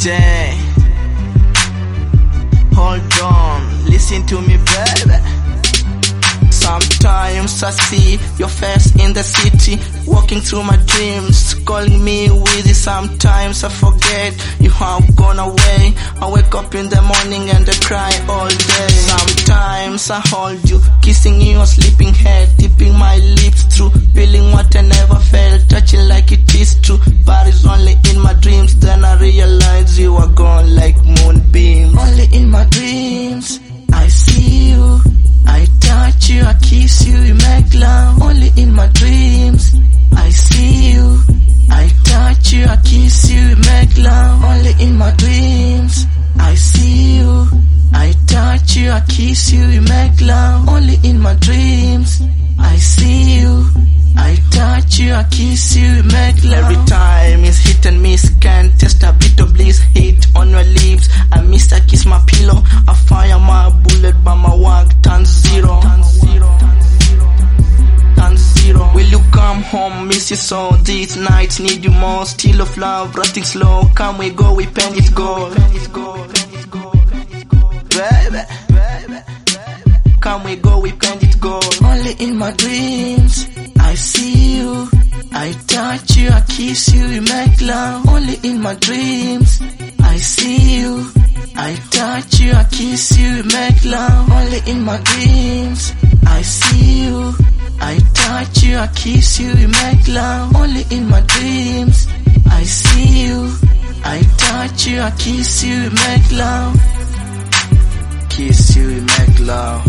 DJ, hold on, listen to me, baby. Sometimes I see your face in the city, walking through my dreams, calling me Wheezy. Sometimes I forget you have gone away. I wake up in the morning and I cry all day. Sometimes I hold you, kissing your sleeping head, dipping my lips through, feeling what I never felt, touching like it is true, but it's only in my dreams. Then I realize you are gone like moonbeams. Only in my dreams I see you, I touch you, I kiss you, we make love. Only in my dreams I see you, I touch you, I kiss you, we make love. Only in my dreams I see you, I touch you, I kiss you, we make love. Only in my dreams I see you, I touch you, I kiss you, we make love. Every time it's hit and miss, can't test a bit of bliss. Hit on your lips, I miss, I kiss my pillow, I fire my bullet, but my work turns zero. Will you come home, miss you so? These nights need you more. Still of love, rusting slow. Come we go, we paint it gold. Baby, come we go, we paint it gold. Only in my dreams I see you, I touch you, I kiss you, we make love. Only in my dreams I see you, I touch you, I kiss you, we make love. Only in my dreams I see you, I touch you, I kiss you, we make love. Only in my dreams I see you, I touch you, I kiss you, we make love. Kiss you, we make love.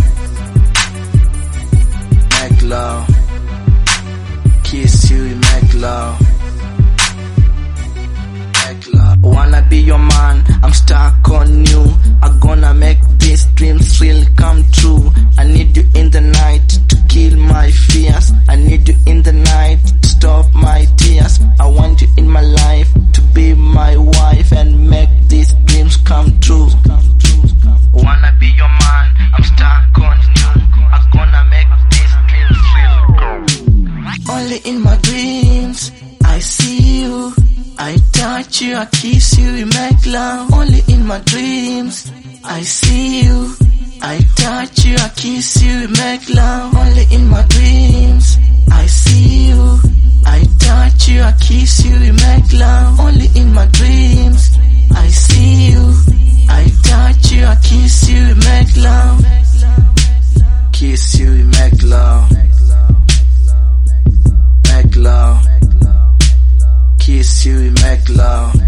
Make love. Kiss you, we make love. Make love. Wanna be your man, I'm stuck on you. I'm gonna make these dreams real come true. I need you in the night to kill my fears. I need you in the night to stop my tears. I want you in my life to be my wife and make these dreams come true. Wanna be your man, I'm stuck on you. I'm gonna make these dreams real go. Only in my dreams I see you, I touch you, I kiss you, we make love. Only in my dreams I see you, I touch you, I kiss you, we make love. Only in my dreams I see you, I touch you, I kiss you, we make love. Only in my dreams I see you, I touch you, I kiss you, we make love. Kiss you, we make love. Make love. Kiss you, we make love.